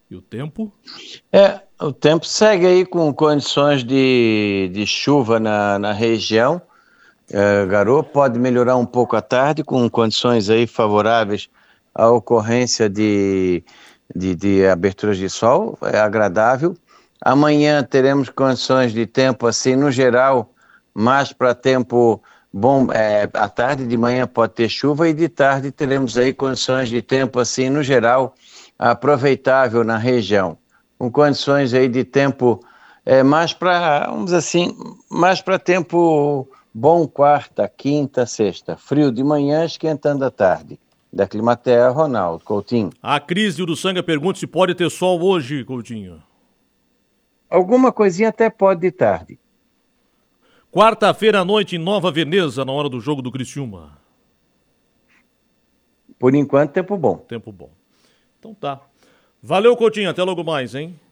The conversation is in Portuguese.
E o tempo? O tempo segue aí com condições de chuva na região. Garoa pode melhorar um pouco à tarde, com condições aí favoráveis à ocorrência de aberturas de sol, é agradável. Amanhã teremos condições de tempo assim, no geral, mais para tempo bom, à tarde, de manhã pode ter chuva e de tarde teremos aí condições de tempo assim, no geral, aproveitável na região, com condições aí de tempo mais para, vamos dizer assim, mais para tempo bom quarta, quinta, sexta. Frio de manhã, esquentando à tarde. Da Climatea, Ronaldo Coutinho. A Cris de Uruçanga pergunta se pode ter sol hoje, Coutinho. Alguma coisinha até pode de tarde. Quarta-feira à noite em Nova Veneza, na hora do jogo do Criciúma. Por enquanto, tempo bom. Tempo bom. Então tá. Valeu, Coutinho. Até logo mais, hein?